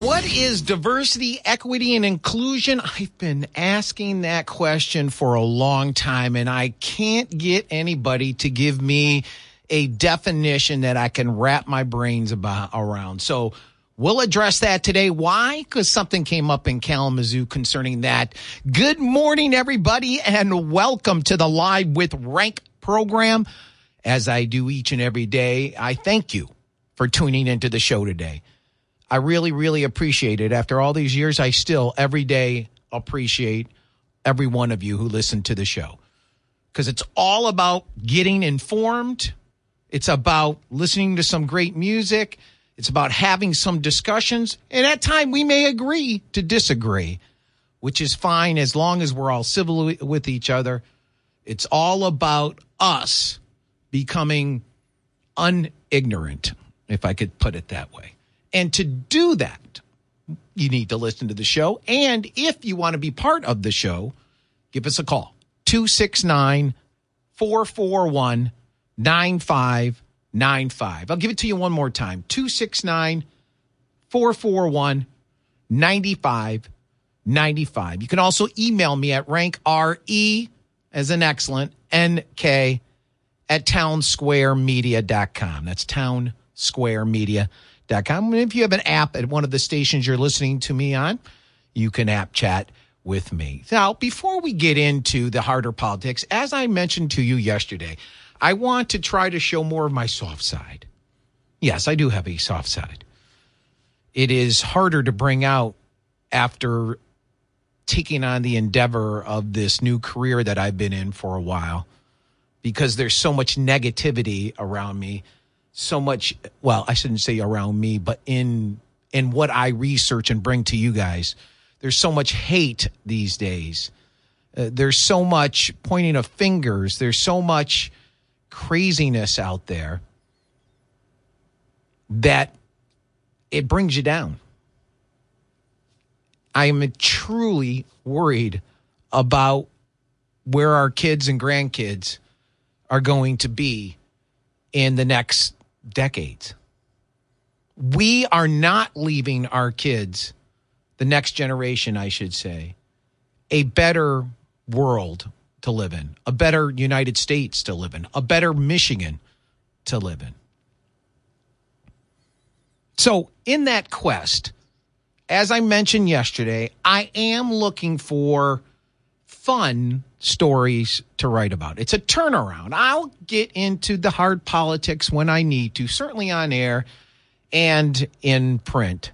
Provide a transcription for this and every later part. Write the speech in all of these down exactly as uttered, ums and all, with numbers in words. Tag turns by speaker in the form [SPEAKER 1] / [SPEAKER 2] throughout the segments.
[SPEAKER 1] What is diversity, equity, and inclusion? I've been asking that question for a long time, and I can't get anybody to give me a definition that I can wrap my brains about around. So we'll address that today. Why? Because something came up in Kalamazoo concerning that. Good morning, everybody, and welcome to the Live with Rank program. As I do each and every day, I thank you for tuning into the show today. I really, really appreciate it. After all these years, I still every day appreciate every one of you who listen to the show, because it's all about getting informed. It's about listening to some great music. It's about having some discussions. And at times we may agree to disagree, which is fine as long as we're all civil with each other. It's all about us becoming unignorant, if I could put it that way. And to do that, you need to listen to the show. And if you want to be part of the show, give us a call. two six nine, four four one, nine five nine five. I'll give it to you one more time. two six nine, four four one, nine five nine five. You can also email me at rank R E as an excellent N K at townsquare media dot com. That's townsquare media dot com. And if you have an app at one of the stations you're listening to me on, you can app chat with me. Now, before we get into the harder politics, as I mentioned to you yesterday, I want to try to show more of my soft side. Yes, I do have a soft side. It is harder to bring out after taking on the endeavor of this new career that I've been in for a while, because there's so much negativity around me. So much, well, I shouldn't say around me, but in in what I research and bring to you guys, there's so much hate these days. Uh, there's so much pointing of fingers. There's so much craziness out there that it brings you down. I am truly worried about where our kids and grandkids are going to be in the next decades. We are not leaving our kids, the next generation, I should say, a better world to live in, a better United States to live in, a better Michigan to live in. So in that quest, as I mentioned yesterday, I am looking for fun stories to write about. It's a turnaround. I'll get into the hard politics when I need to, certainly on air and in print.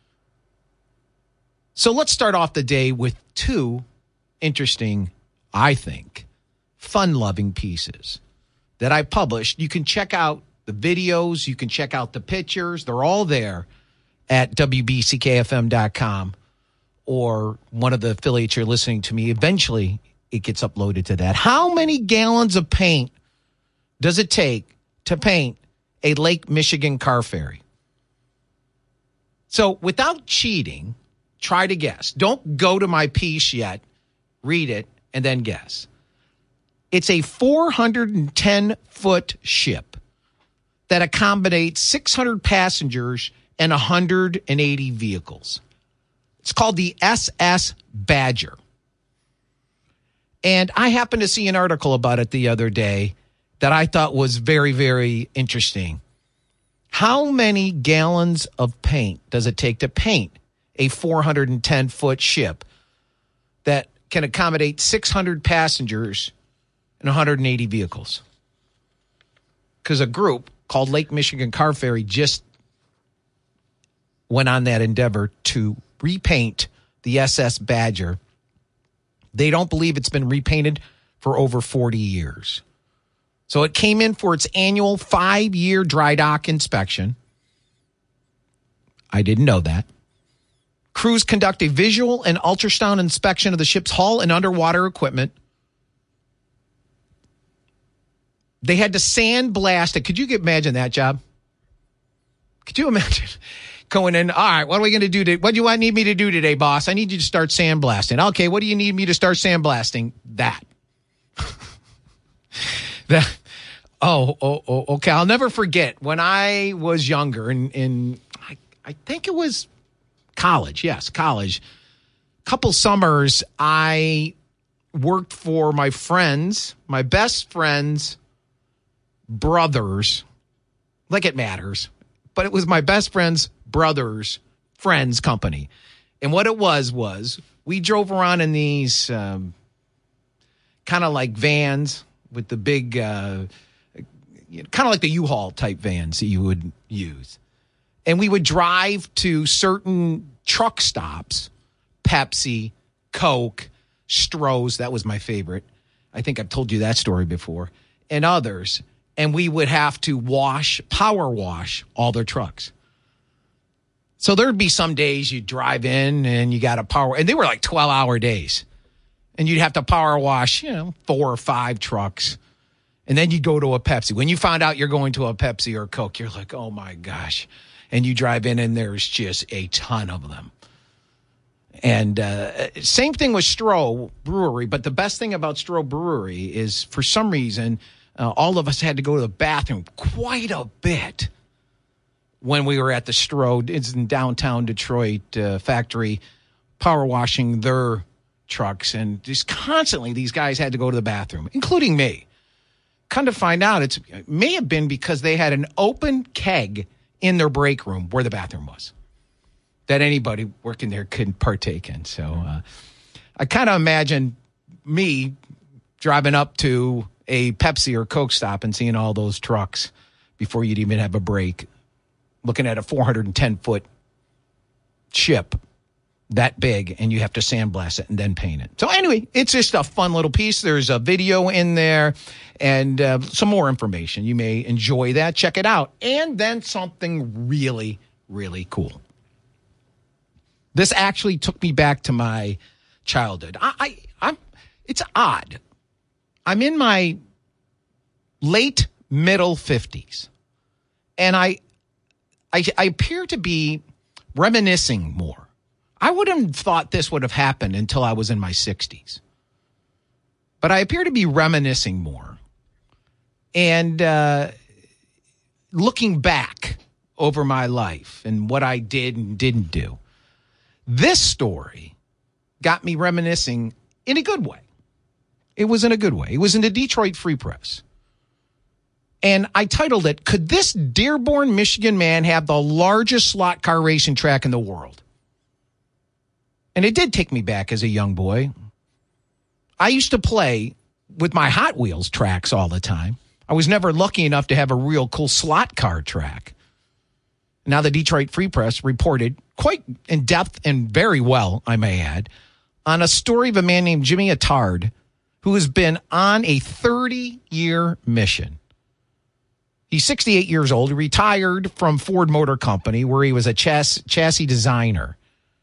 [SPEAKER 1] So let's start off the day with two interesting, I think, fun-loving pieces that I published. You can check out the videos. You can check out the pictures. They're all there at W B C K F M dot com or one of the affiliates you're listening to me. Eventually, it gets uploaded to that. How many gallons of paint does it take to paint a Lake Michigan car ferry? So without cheating, try to guess. Don't go to my piece yet. Read it and then guess. It's a four hundred ten foot ship that accommodates six hundred passengers and one hundred eighty vehicles. It's called the S S Badger. And I happened to see an article about it the other day that I thought was very, very interesting. How many gallons of paint does it take to paint a four hundred ten foot ship that can accommodate six hundred passengers and one hundred eighty vehicles? Because a group called Lake Michigan Car Ferry just went on that endeavor to repaint the S S Badger. They don't believe it's been repainted for over forty years. So it came in for its annual five-year dry dock inspection. I didn't know that. Crews conduct a visual and ultrasound inspection of the ship's hull and underwater equipment. They had to sandblast it. Could you imagine that job? Could you imagine going in? All right, what are we going to do today? What do you need me to do today, boss? I need you to start sandblasting. Okay, what do you need me to start sandblasting? That. that. Oh, oh, oh, okay. I'll never forget when I was younger, and, and I, I think it was college, yes, college. Couple summers, I worked for my friends, my best friends' brothers. Like it matters, but it was my best friend's brother's friend's company. And what it was, was we drove around in these um, kind of like vans with the big, uh, you know, kind of like the U-Haul type vans that you would use. And we would drive to certain truck stops, Pepsi, Coke, Stroh's, that was my favorite. I think I've told you that story before, and others. And we would have to wash, power wash all their trucks. So there'd be some days you'd drive in and you got to power, and they were like twelve-hour days. And you'd have to power wash, you know, four or five trucks. And then you go to a Pepsi. When you find out you're going to a Pepsi or a Coke, you're like, oh, my gosh. And you drive in and there's just a ton of them. And uh, same thing with Stroh Brewery. But the best thing about Stroh Brewery is for some reason – Uh, all of us had to go to the bathroom quite a bit when we were at the Stroh. It's in downtown Detroit uh, factory, power washing their trucks. And just constantly these guys had to go to the bathroom, including me. Come to find out, it's, it may have been because they had an open keg in their break room where the bathroom was that anybody working there could partake in. So uh, I kind of imagine me driving up to a Pepsi or Coke stop and seeing all those trucks before you'd even have a break, looking at a four hundred ten foot ship that big, and you have to sandblast it and then paint it. So anyway, it's just a fun little piece. There's a video in there and uh, some more information. You may enjoy that. Check it out. And then something really, really cool. This actually took me back to my childhood. I, I I'm, it's odd. I'm in my late middle fifties, and I, I, I appear to be reminiscing more. I wouldn't have thought this would have happened until I was in my sixties, but I appear to be reminiscing more and uh, looking back over my life and what I did and didn't do. This story got me reminiscing in a good way. It was in a good way. It was in the Detroit Free Press. And I titled it, Could This Dearborn, Michigan Man Have the Largest Slot Car Racing Track in the World? And it did take me back as a young boy. I used to play with my Hot Wheels tracks all the time. I was never lucky enough to have a real cool slot car track. Now the Detroit Free Press reported quite in depth and very well, I may add, on a story of a man named Jimmy Attard, who has been on a thirty-year mission. He's sixty-eight years old, retired from Ford Motor Company, where he was a chass- chassis designer.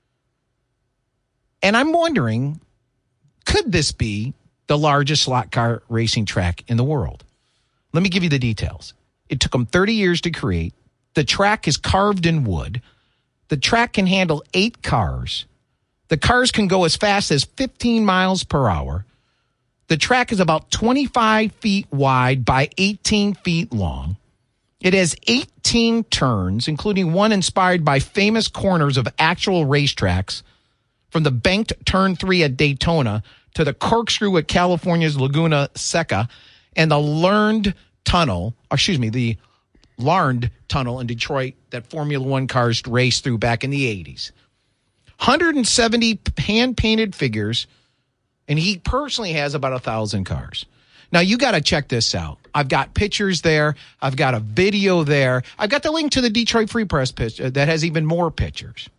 [SPEAKER 1] And I'm wondering, could this be the largest slot car racing track in the world? Let me give you the details. It took him thirty years to create. The track is carved in wood. The track can handle eight cars. The cars can go as fast as fifteen miles per hour. The track is about twenty-five feet wide by eighteen feet long. It has eighteen turns, including one inspired by famous corners of actual racetracks, from the banked turn three at Daytona to the corkscrew at California's Laguna Seca and the Learned Tunnel, excuse me, the Larned Tunnel in Detroit that Formula One cars raced through back in the eighties. one hundred seventy hand-painted figures. And he personally has about a thousand cars. Now, you got to check this out. I've got pictures there. I've got a video there. I've got the link to the Detroit Free Press picture that has even more pictures.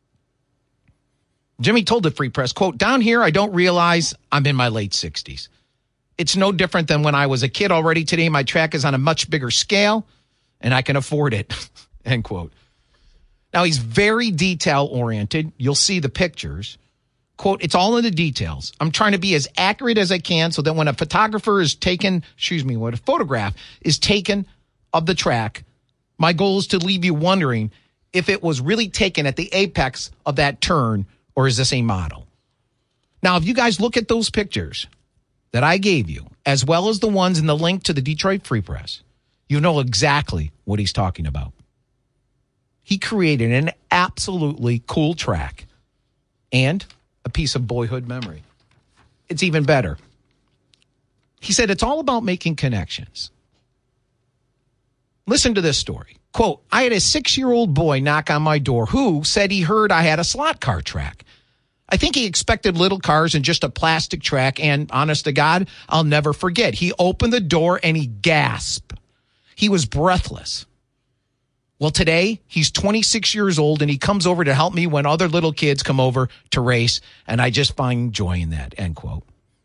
[SPEAKER 1] Jimmy told the Free Press, quote, "Down here, I don't realize I'm in my late sixties. It's no different than when I was a kid already. Today, my track is on a much bigger scale, and I can afford it," end quote. Now, he's very detail-oriented. You'll see the pictures. Quote, "It's all in the details. I'm trying to be as accurate as I can so that when a photographer is taken, excuse me, when a photograph is taken of the track, my goal is to leave you wondering if it was really taken at the apex of that turn, or is this a model?" Now, if you guys look at those pictures that I gave you, as well as the ones in the link to the Detroit Free Press, you know exactly what he's talking about. he created an absolutely cool track and a piece of boyhood memory. It's even better. He said it's all about making connections. Listen to this story. Quote, I had a six-year-old boy knock on my door who said he heard I had a slot car track. I think he expected little cars and just a plastic track, and honest to God, I'll never forget. He opened the door and he gasped. He was breathless. Well, today, he's twenty-six years old, and he comes over to help me when other little kids come over to race, and I just find joy in that, end quote.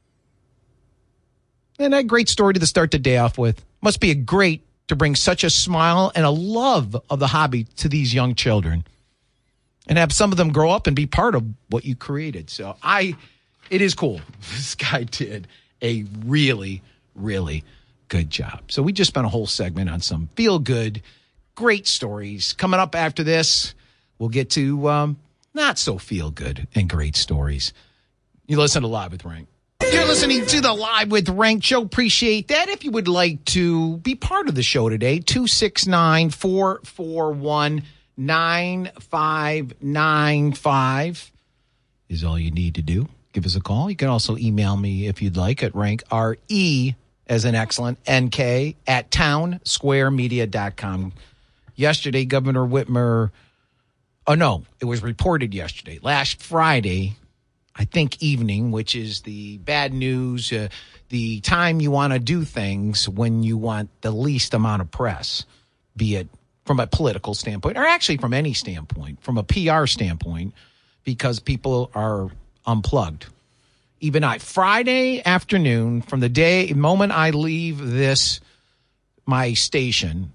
[SPEAKER 1] And a great story to start the day off with. Must be a great to bring such a smile and a love of the hobby to these young children and have some of them grow up and be part of what you created. So I, it is cool. This guy did a really, really good job. So we just spent a whole segment on some feel good, great stories. Coming up after this, we'll get to um, not so feel good and great stories. You listen to Live with Rank. You're listening to the Live with Rank show. Appreciate that. If you would like to be part of the show today, two six nine, four four one, nine five nine five is all you need to do. Give us a call. You can also email me if you'd like at rank, R E as an excellent, N K at town square media dot com. Yesterday, Governor Whitmer, oh no, it was reported yesterday, last Friday, I think evening, which is the bad news, uh, the time you want to do things when you want the least amount of press, be it from a political standpoint or actually from any standpoint, from a P R standpoint, because people are unplugged. Even I, Friday afternoon, from the day, moment I leave this, my station,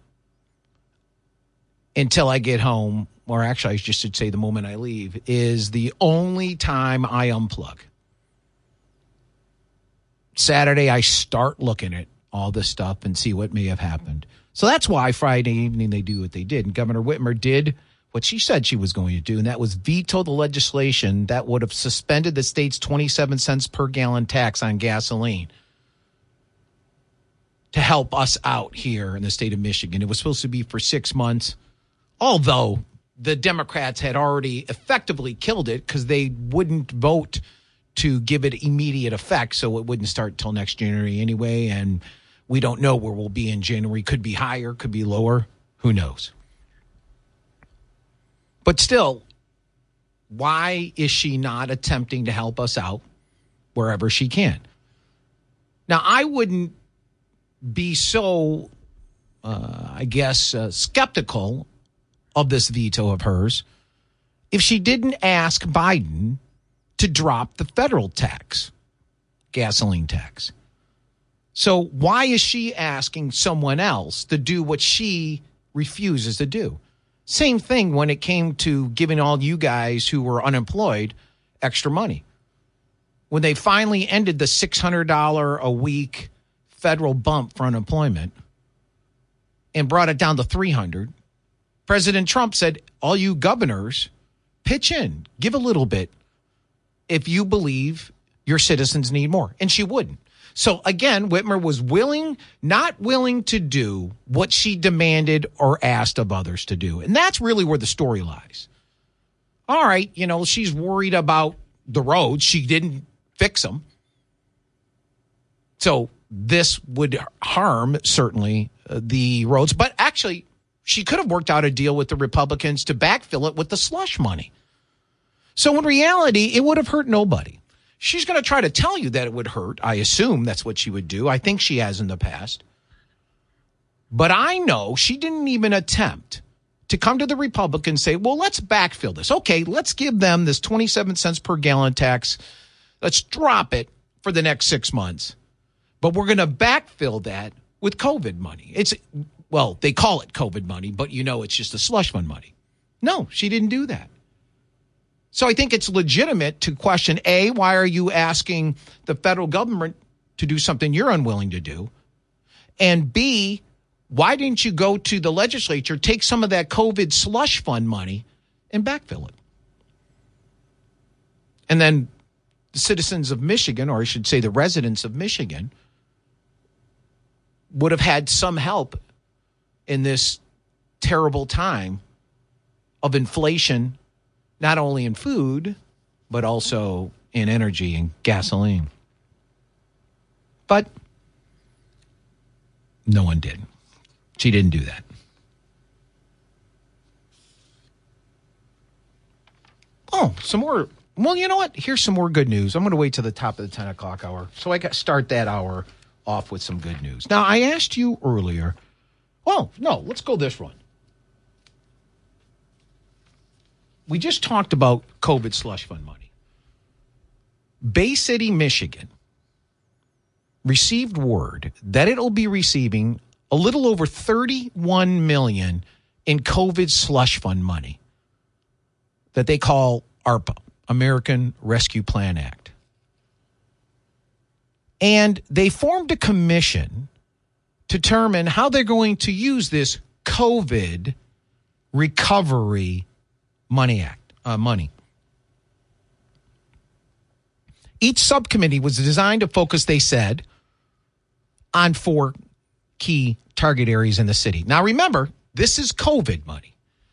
[SPEAKER 1] until I get home, or actually I just should say the moment I leave, is the only time I unplug. Saturday, I start looking at all this stuff and see what may have happened. So that's why Friday evening they do what they did. And Governor Whitmer did what she said she was going to do, and that was veto the legislation that would have suspended the state's twenty-seven cents per gallon tax on gasoline to help us out here in the state of Michigan. It was supposed to be for six months, although the Democrats had already effectively killed it because they wouldn't vote to give it immediate effect, so it wouldn't start until next January anyway, and we don't know where we'll be in January. Could be higher, could be lower. Who knows? But still, why is she not attempting to help us out wherever she can? Now, I wouldn't be so, uh, I guess, uh, skeptical of this veto of hers if she didn't ask Biden to drop the federal tax, gasoline tax. So why is she asking someone else to do what she refuses to do? Same thing when it came to giving all you guys who were unemployed extra money. When they finally ended the six hundred dollars a week federal bump for unemployment and brought it down to three hundred dollars, President Trump said, all you governors, pitch in, give a little bit if you believe your citizens need more. And she wouldn't. So again, Whitmer was willing, not willing to do what she demanded or asked of others to do. And that's really where the story lies. All right, you know, she's worried about the roads. She didn't fix them. So this would harm, certainly, uh, the roads. But actually, she could have worked out a deal with the Republicans to backfill it with the slush money. So in reality, it would have hurt nobody. She's going to try to tell you that it would hurt. I assume that's what she would do. I think she has in the past. But I know she didn't even attempt to come to the Republicans and say, well, let's backfill this. Okay, let's give them this twenty-seven cents per gallon tax. Let's drop it for the next six months. But we're going to backfill that with COVID money. It's, well, they call it COVID money, but you know it's just the slush fund money. No, she didn't do that. So I think it's legitimate to question, A, why are you asking the federal government to do something you're unwilling to do? And B, why didn't you go to the legislature, take some of that COVID slush fund money and backfill it? And then the citizens of Michigan, or I should say the residents of Michigan, would have had some help in this terrible time of inflation, not only in food, but also in energy and gasoline. But no one did. She didn't do that. Oh, some more. Well, you know what? Here's some more good news. I'm going to wait till the top of the ten o'clock hour. So I got start that hour off with some good news. Now, I asked you earlier. Well, no, let's go this run. We just talked about COVID slush fund money. Bay City, Michigan received word that it'll be receiving a little over thirty-one million dollars in COVID slush fund money that they call ARPA, American Rescue Plan Act. And they formed a commission to determine how they're going to use this COVID recovery money act, uh, money. Each subcommittee was designed to focus, they said, on four key target areas in the city. Now, remember, this is COVID money.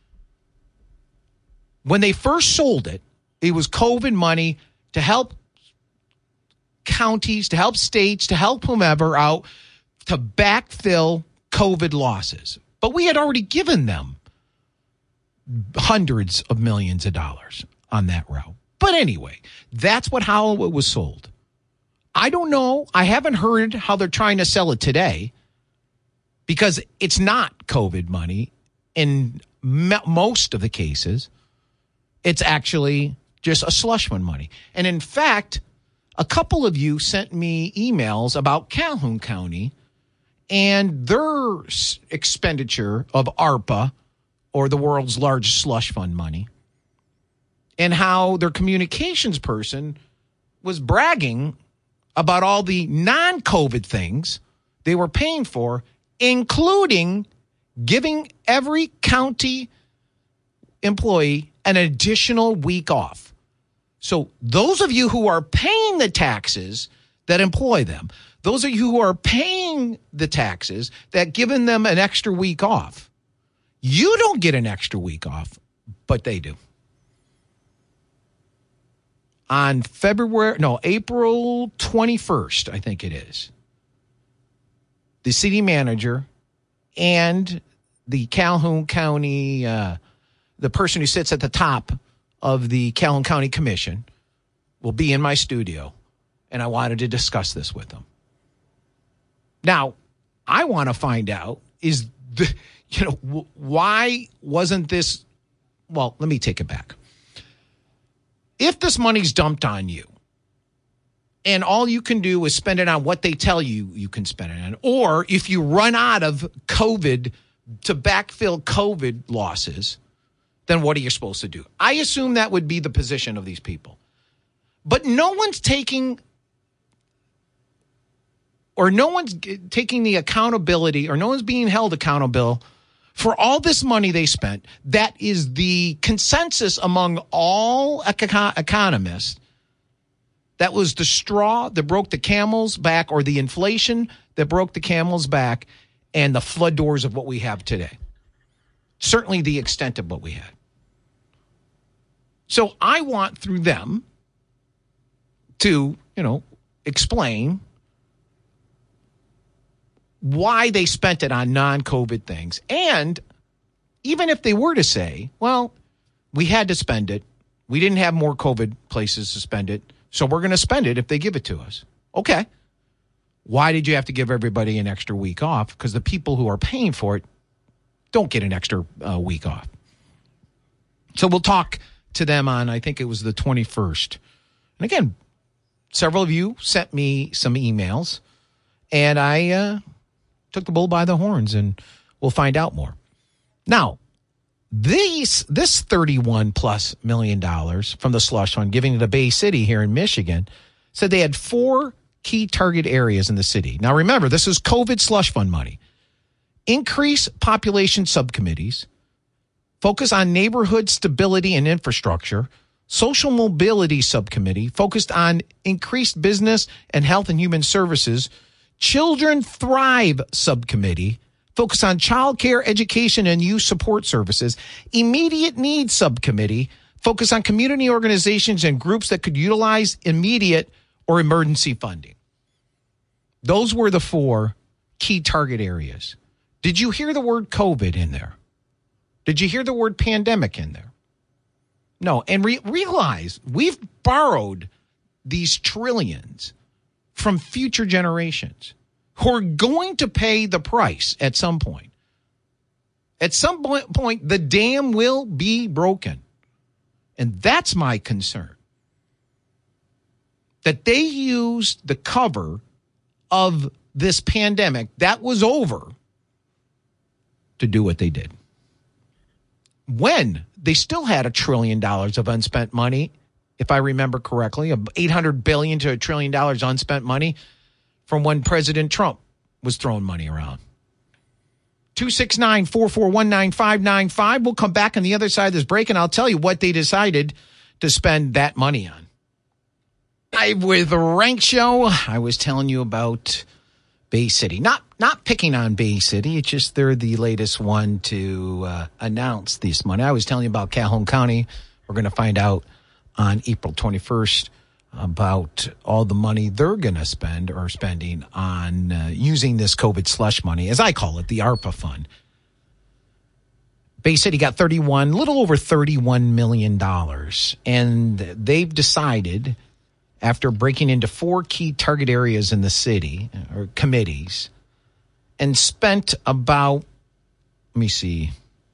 [SPEAKER 1] When they first sold it, it was COVID money to help counties, to help states, to help whomever out to backfill COVID losses. But we had already given them hundreds of millions of dollars on that route. But anyway, that's what how it was sold. I don't know. I haven't heard how they're trying to sell it today because it's not COVID money in m- most of the cases. It's actually just a slush fund money. And in fact, a couple of you sent me emails about Calhoun County and their expenditure of ARPA, or the world's largest slush fund money, and how their communications person was bragging about all the non-COVID things they were paying for, including giving every county employee an additional week off. So those of you who are paying the taxes that employ them, those of you who are paying the taxes that giving them an extra week off, you don't get an extra week off, but they do. On February, no, April twenty-first, I think it is, the city manager and the Calhoun County, uh, the person who sits at the top of the Calhoun County Commission will be in my studio, and I wanted to discuss this with them. Now, I want to find out is, the, you know, w- why wasn't this, well, let me take it back. If this money's dumped on you and all you can do is spend it on what they tell you you can spend it on, or if you run out of COVID to backfill COVID losses, then what are you supposed to do? I assume that would be the position of these people. But no one's taking or no one's taking the accountability or no one's being held accountable for all this money they spent. That is the consensus among all econ- economists. That was the straw that broke the camel's back, or the inflation that broke the camel's back, and the flood doors of what we have today. Certainly the extent of what we had. So I want through them to, you know, explain why they spent it on non-COVID things. And even if they were to say, well, we had to spend it, we didn't have more COVID places to spend it, so we're going to spend it if they give it to us. Okay. Why did you have to give everybody an extra week off? Because the people who are paying for it don't get an extra uh, week off. So we'll talk to them on, I think it was the twenty-first. And again, several of you sent me some emails, and I uh, took the bull by the horns, and we'll find out more. Now, these this thirty-one plus million dollars from the slush fund giving to Bay City here in Michigan said they had four key target areas in the city. Now, remember, this is COVID slush fund money. Increase population subcommittees, focus on neighborhood stability and infrastructure, social mobility subcommittee focused on increased business and health and human services, children thrive subcommittee focus on child care, education, and youth support services. Immediate needs subcommittee, focus on community organizations and groups that could utilize immediate or emergency funding. Those were the four key target areas. Did you hear the word COVID in there? Did you hear the word pandemic in there? No. And re- realize we've borrowed these trillions from future generations who are going to pay the price at some point. At some point, the dam will be broken. And that's my concern. That they used the cover of this pandemic that was over to do what they did. When they still had a trillion dollars of unspent money, if I remember correctly, of eight hundred billion dollars to a trillion dollars unspent money from when President Trump was throwing money around. two six nine, four four one, nine five nine five. We'll come back on the other side of this break, and I'll tell you what they decided to spend that money on. Live with Rank Show. I was telling you about Bay City. Not not picking on Bay City. It's just they're the latest one to uh, announce this money. I was telling you about Calhoun County. We're going to find out on April twenty-first about all the money they're going to spend or spending on uh, using this COVID slush money, as I call it, the ARPA fund. Bay City got thirty-one, a little over thirty-one million dollars, and they've decided, after breaking into four key target areas in the city, or committees, and spent about, let me see,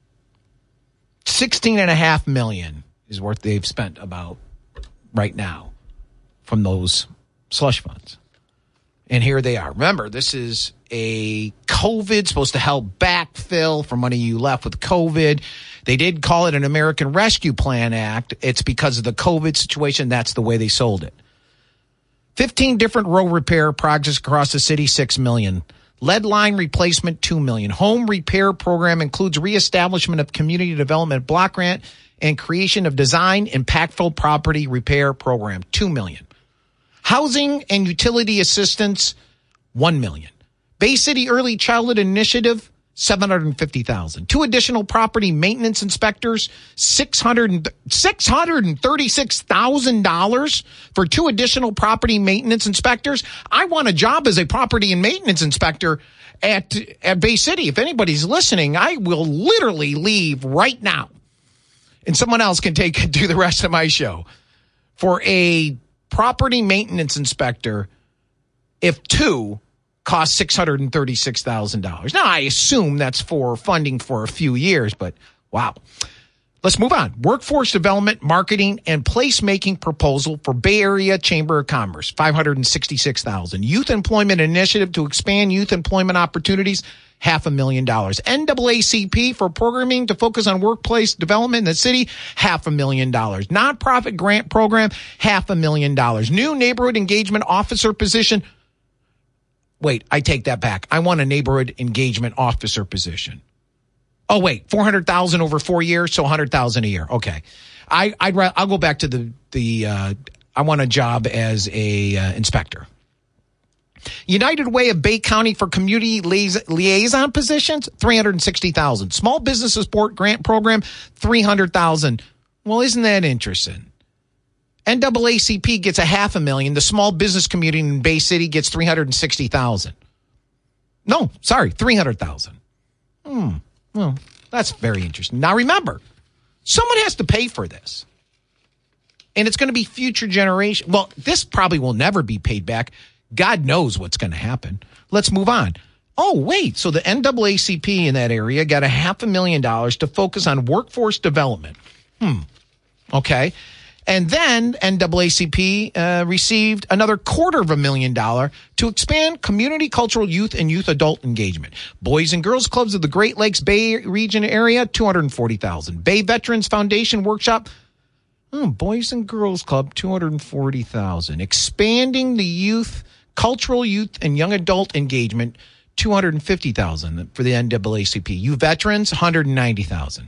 [SPEAKER 1] sixteen and a half million is what they've spent about right now from those slush funds. And here they are. Remember, this is a COVID, supposed to help backfill for money you left with COVID. They did call it an American Rescue Plan Act. It's because of the COVID situation. That's the way they sold it. fifteen different road repair projects across the city, six million dollars. Lead line replacement, two million dollars. Home repair program includes reestablishment of community development block grant and creation of design impactful property repair program, two million dollars. Housing and utility assistance, one million dollars. Bay City Early Childhood Initiative, seven hundred fifty thousand dollars. Two additional property maintenance inspectors, six hundred, six hundred thirty-six thousand dollars for two additional property maintenance inspectors. I want a job as a property and maintenance inspector at, at Bay City. If anybody's listening, I will literally leave right now, and someone else can take do the rest of my show for a property maintenance inspector if two cost six hundred thirty-six thousand dollars. Now, I assume that's for funding for a few years, but wow. Let's move on. Workforce development, marketing, and placemaking proposal for Bay Area Chamber of Commerce, five hundred sixty-six thousand dollars. Youth employment initiative to expand youth employment opportunities, half a million dollars. N double A C P for programming to focus on workplace development in the city, half a million dollars. Nonprofit grant program, half a million dollars. New neighborhood engagement officer position. Wait, I take that back. I want a neighborhood engagement officer position. Oh, wait, four hundred thousand dollars over four years, so one hundred thousand dollars a year. Okay. I, I'd I'll go back to the, the uh, I want a job as a uh, inspector. United Way of Bay County for community liaison positions, three hundred sixty thousand dollars. Small business support grant program, three hundred thousand dollars. Well, isn't that interesting? N double A C P gets a half a million. The small business community in Bay City gets three hundred sixty thousand dollars. No, sorry, three hundred thousand dollars. Hmm. Well, that's very interesting. Now remember, someone has to pay for this. And it's going to be future generation. Well, this probably will never be paid back. God knows what's going to happen. Let's move on. Oh, wait. So the N double A C P in that area got a half a million dollars to focus on workforce development. Hmm. Okay. And then N double A C P uh, received another quarter of a million dollar to expand community, cultural, youth, and youth adult engagement. Boys and Girls Clubs of the Great Lakes Bay region area, two hundred forty thousand dollars. Bay Veterans Foundation Workshop, oh, Boys and Girls Club, two hundred forty thousand dollars. Expanding the youth, cultural, youth, and young adult engagement, two hundred fifty thousand dollars for the N double A C P. You veterans, one hundred ninety thousand dollars.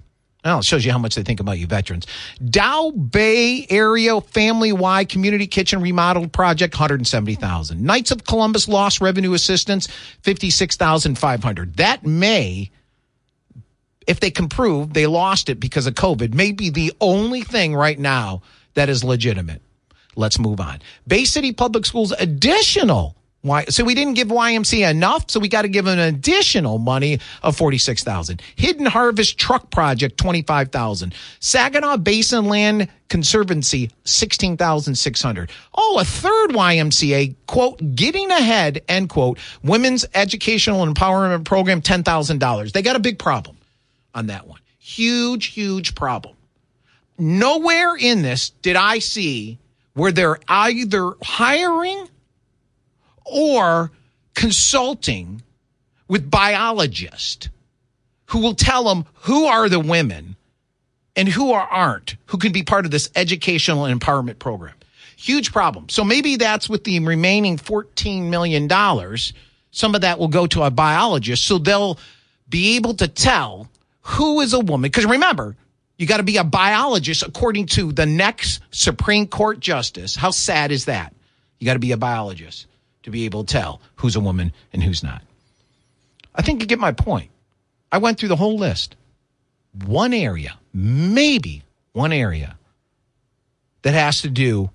[SPEAKER 1] Well, it shows you how much they think about you veterans. Dow Bay Area family-wide community kitchen remodel project, one hundred seventy thousand dollars. Knights of Columbus lost revenue assistance, fifty-six thousand five hundred dollars. That may, if they can prove they lost it because of COVID, may be the only thing right now that is legitimate. Let's move on. Bay City Public Schools additional. Why? So we didn't give Y M C A enough, so we got to give them an additional money of forty-six thousand dollars. Hidden Harvest Truck Project, twenty-five thousand dollars. Saginaw Basin Land Conservancy, sixteen thousand six hundred dollars. Oh, a third Y M C A, quote, getting ahead, end quote, Women's Educational Empowerment Program, ten thousand dollars. They got a big problem on that one. Huge, huge problem. Nowhere in this did I see where they're either hiring or consulting with biologists who will tell them who are the women and who are, aren't, who can be part of this educational empowerment program. Huge problem. So maybe that's with the remaining fourteen million dollars. Some of that will go to a biologist, so they'll be able to tell who is a woman. Because remember, you got to be a biologist according to the next Supreme Court justice. How sad is that? You got to be a biologist to be able to tell who's a woman and who's not. I think you get my point. I went through the whole list. One area, maybe one area, that has to do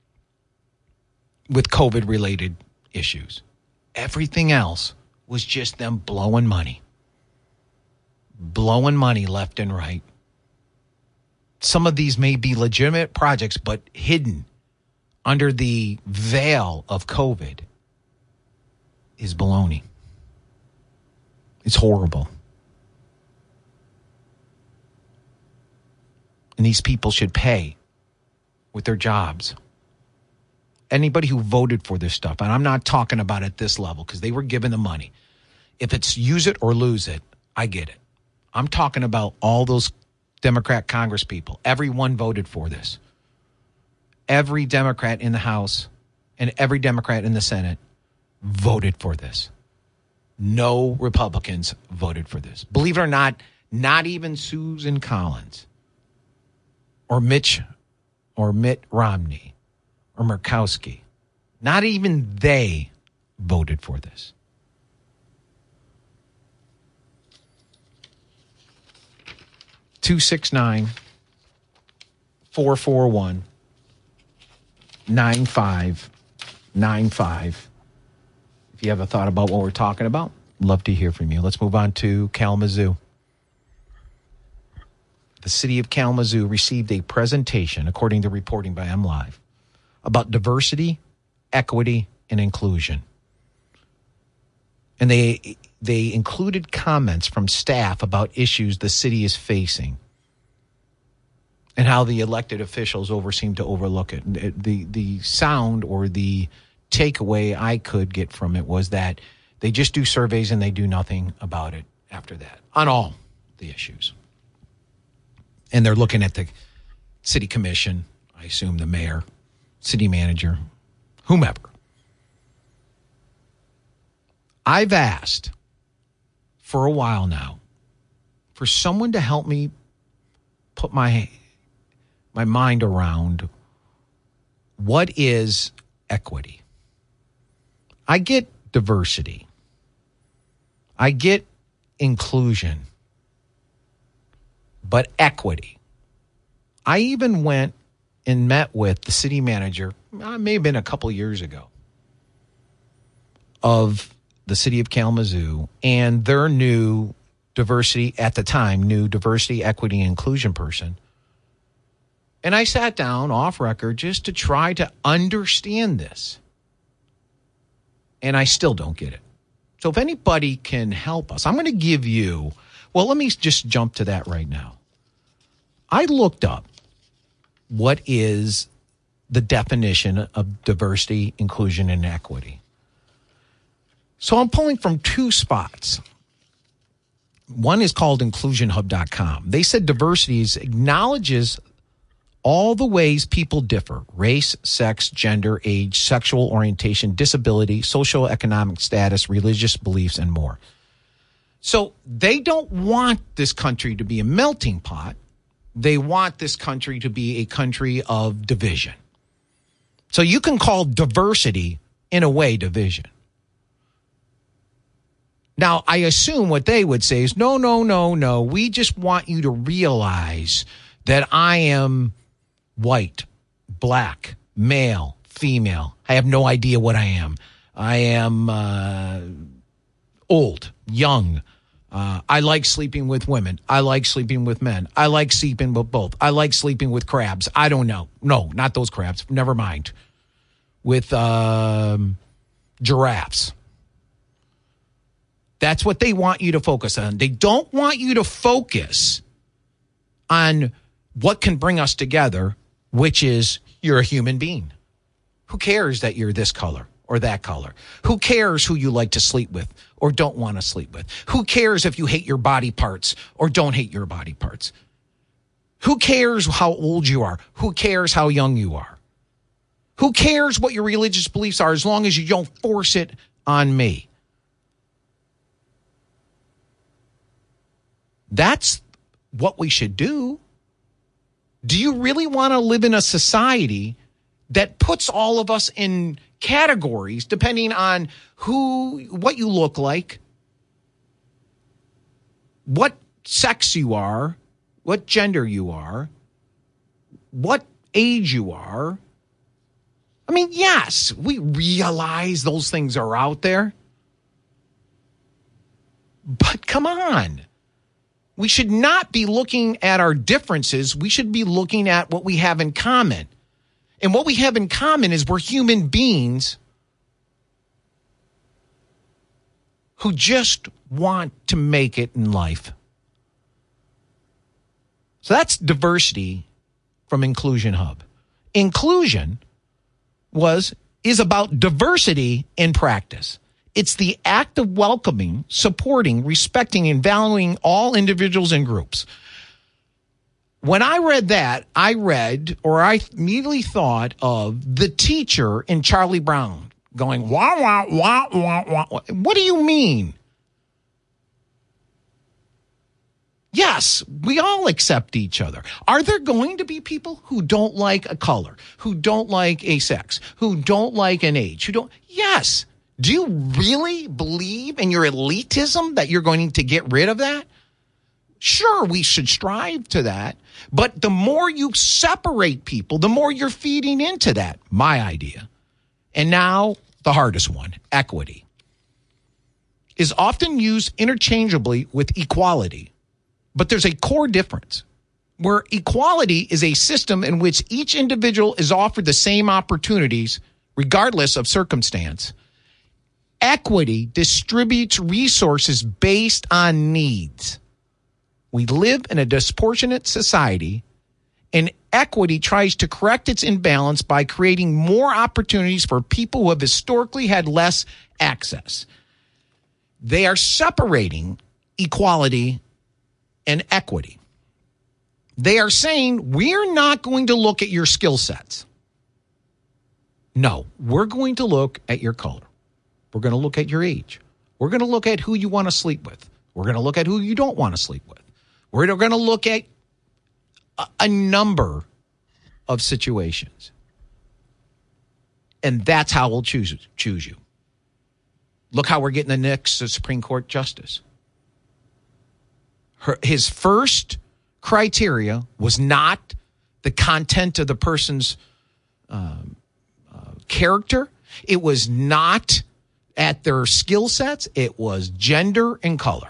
[SPEAKER 1] with COVID-related issues. Everything else was just them blowing money. Blowing money left and right. Some of these may be legitimate projects, but hidden under the veil of COVID is baloney. It's horrible. And these people should pay with their jobs. Anybody who voted for this stuff, and I'm not talking about at this level because they were given the money. If it's use it or lose it, I get it. I'm talking about all those Democrat Congress people. Everyone voted for this. Every Democrat in the House and every Democrat in the Senate voted for this. No Republicans voted for this. Believe it or not, not even Susan Collins or Mitch or Mitt Romney or Murkowski. Not even they voted for this. two six nine, four four one, nine five nine five. If you have a thought about what we're talking about, love to hear from you. Let's move on to Kalamazoo. The city of Kalamazoo received a presentation, according to reporting by MLive, about diversity, equity, and inclusion. And they they included comments from staff about issues the city is facing and how the elected officials over seem to overlook it. The the sound or the takeaway I could get from it was that they just do surveys and they do nothing about it after that on all the issues. And they're looking at the city commission, I assume the mayor, city manager, whomever. I've asked for a while now for someone to help me put my my mind around what is equity. I get diversity. I get inclusion. But equity. I even went and met with the city manager, it may have been a couple years ago, of the city of Kalamazoo and their new diversity, at the time, new diversity, equity, and inclusion person. And I sat down off record just to try to understand this. And I still don't get it. So if anybody can help us, I'm going to give you, well, let me just jump to that right now. I looked up what is the definition of diversity, inclusion, and equity. So I'm pulling from two spots. One is called inclusion hub dot com. They said diversity is, acknowledges all the ways people differ: race, sex, gender, age, sexual orientation, disability, socioeconomic status, religious beliefs, and more. So they don't want this country to be a melting pot. They want this country to be a country of division. So you can call diversity, in a way, division. Now, I assume what they would say is, no, no, no, no. We just want you to realize that I am white, black, male, female. I have no idea what I am. I am uh, old, young. Uh, I like sleeping with women. I like sleeping with men. I like sleeping with both. I like sleeping with crabs. I don't know. No, not those crabs. Never mind. With um, giraffes. That's what they want you to focus on. They don't want you to focus on what can bring us together, which is you're a human being. Who cares that you're this color or that color? Who cares who you like to sleep with or don't want to sleep with? Who cares if you hate your body parts or don't hate your body parts? Who cares how old you are? Who cares how young you are? Who cares what your religious beliefs are as long as you don't force it on me? That's what we should do. Do you really want to live in a society that puts all of us in categories depending on who, what you look like, what sex you are, what gender you are, what age you are? I mean, yes, we realize those things are out there. But come on. We should not be looking at our differences. We should be looking at what we have in common. And what we have in common is we're human beings who just want to make it in life. So that's diversity from Inclusion Hub. Inclusion was is about diversity in practice. It's the act of welcoming, supporting, respecting, and valuing all individuals and groups. When I read that, I read, or I immediately thought of the teacher in Charlie Brown going, wah, wah, wah, wah, wah, wah. What do you mean? Yes, we all accept each other. Are there going to be people who don't like a color, who don't like a sex, who don't like an age, who don't? Yes. Do you really believe in your elitism that you're going to get rid of that? Sure, we should strive to that. But the more you separate people, the more you're feeding into that. My idea. And now the hardest one, equity, is often used interchangeably with equality. But there's a core difference where equality is a system in which each individual is offered the same opportunities regardless of circumstance. Equity distributes resources based on needs. We live in a disproportionate society, and equity tries to correct its imbalance by creating more opportunities for people who have historically had less access. They are separating equality and equity. They are saying, we're not going to look at your skill sets. No, we're going to look at your color. We're going to look at your age. We're going to look at who you want to sleep with. We're going to look at who you don't want to sleep with. We're going to look at a, a number of situations. And that's how we'll choose, choose you. Look how we're getting the next Supreme Court justice. Her, his first criteria was not the content of the person's um, uh, character. It was not at their skill sets. It was gender and color.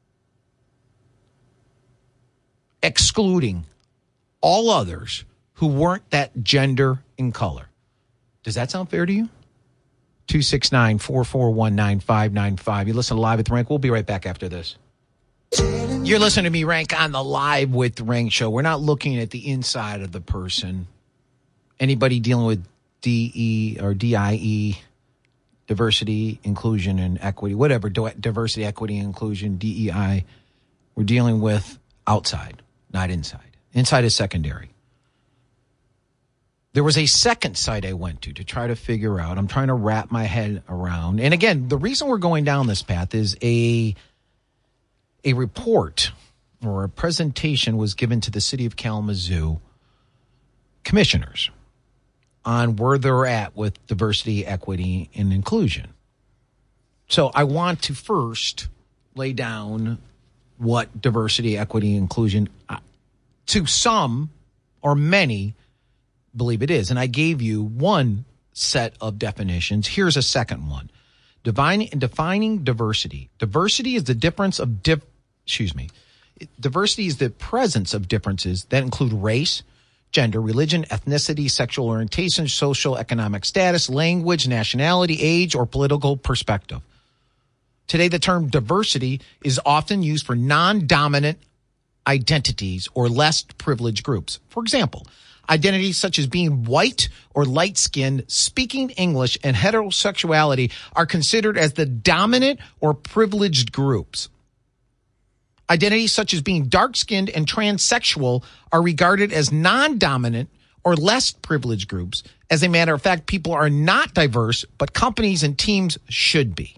[SPEAKER 1] Excluding all others who weren't that gender and color. Does that sound fair to you? two six nine, four four one, nine five nine five. You listen to Live with Rank. We'll be right back after this. You're listening to me, Rank, on the Live with Rank show. We're not looking at the inside of the person. Anybody dealing with D E or D I E, diversity, inclusion, and equity, whatever, diversity, equity, inclusion, D E I, we're dealing with outside, not inside. Inside is secondary. There was a second site I went to to try to figure out. I'm trying to wrap my head around. And again, the reason we're going down this path is a a report or a presentation was given to the city of Kalamazoo commissioners on where they're at with diversity, equity, and inclusion. So I want to first lay down what diversity, equity, inclusion, uh, to some or many, believe it is. And I gave you one set of definitions. Here's a second one. Defining, defining diversity. Diversity is the difference of, dif- excuse me, diversity is the presence of differences that include race, gender, religion, ethnicity, sexual orientation, social, economic status, language, nationality, age, or political perspective. Today, the term diversity is often used for non-dominant identities or less privileged groups. For example, identities such as being white or light-skinned, speaking English, and heterosexuality are considered as the dominant or privileged groups. Identities such as being dark-skinned and transsexual are regarded as non-dominant or less privileged groups. As a matter of fact, people are not diverse, but companies and teams should be.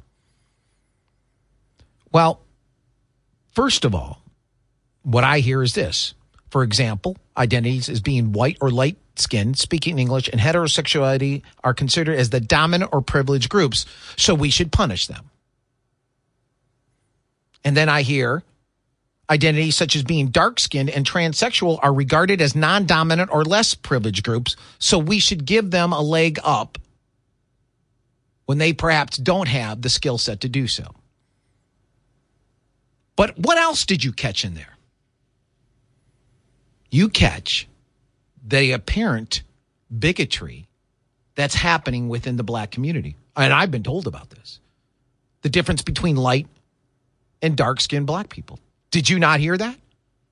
[SPEAKER 1] Well, first of all, what I hear is this. For example, identities as being white or light-skinned, speaking English, and heterosexuality are considered as the dominant or privileged groups, so we should punish them. And then I hear identities such as being dark-skinned and transsexual are regarded as non-dominant or less privileged groups, so we should give them a leg up when they perhaps don't have the skill set to do so. But what else did you catch in there? You catch the apparent bigotry that's happening within the black community. And I've been told about this. The difference between light and dark-skinned black people. Did you not hear that?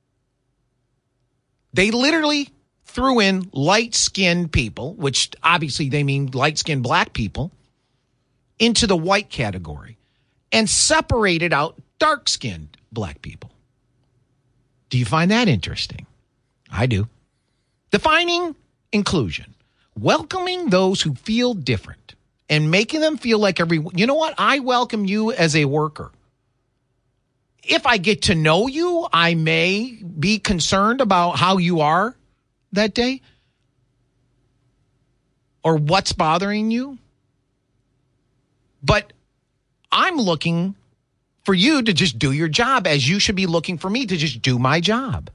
[SPEAKER 1] They literally threw in light-skinned people, which obviously they mean light-skinned black people, into the white category and separated out dark-skinned black people. Do you find that interesting? I do. Defining inclusion. Welcoming those who feel different and making them feel like everyone. You know what? I welcome you as a worker. If I get to know you, I may be concerned about how you are that day or what's bothering you. But I'm looking for you to just do your job, as you should be looking for me to just do my job.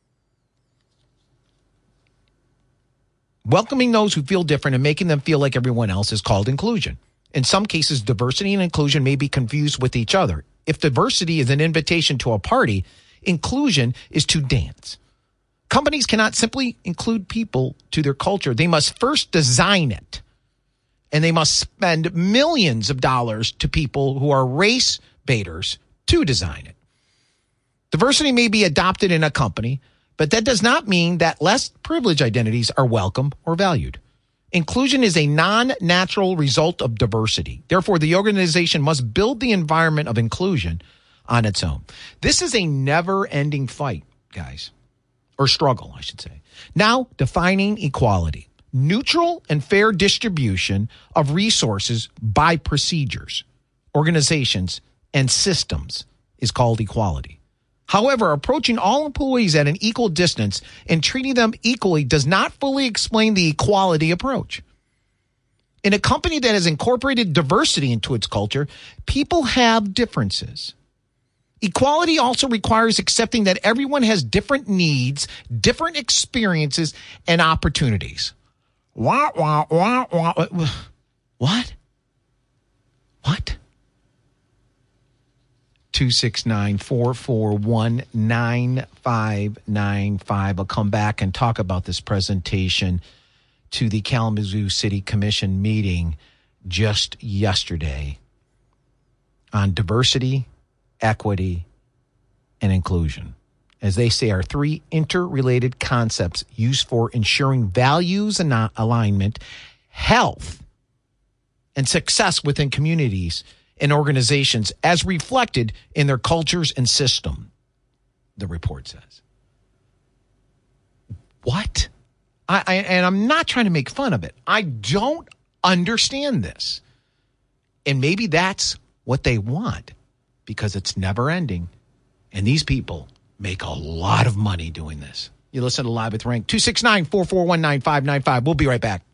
[SPEAKER 1] Welcoming those who feel different and making them feel like everyone else is called inclusion. In some cases, diversity and inclusion may be confused with each other. If diversity is an invitation to a party, inclusion is to dance. Companies cannot simply include people to their culture. They must first design it. And they must spend millions of dollars to people who are race baiters to design it. Diversity may be adopted in a company, but that does not mean that less privileged identities are welcome or valued. Inclusion is a non-natural result of diversity. Therefore, the organization must build the environment of inclusion on its own. This is a never-ending fight, guys, or struggle, I should say. Now, defining equality. Neutral and fair distribution of resources by procedures, organizations, and systems is called equality. However, approaching all employees at an equal distance and treating them equally does not fully explain the equality approach. In a company that has incorporated diversity into its culture, people have differences. Equality also requires accepting that everyone has different needs, different experiences, and opportunities. Wah, wah, wah, wah. What? What? two six nine, four four one, nine five nine five. I'll come back and talk about this presentation to the Kalamazoo City Commission meeting just yesterday on diversity, equity, and inclusion. As they say, are three interrelated concepts used for ensuring values and alignment, health, and success within communities and organizations as reflected in their cultures and system, the report says. What? I, I and I'm not trying to make fun of it. I don't understand this. And maybe that's what they want, because it's never ending And these people make a lot of money doing this. You listen to Live with Rank, two six nine, four four one, nine five nine five. We'll be right back.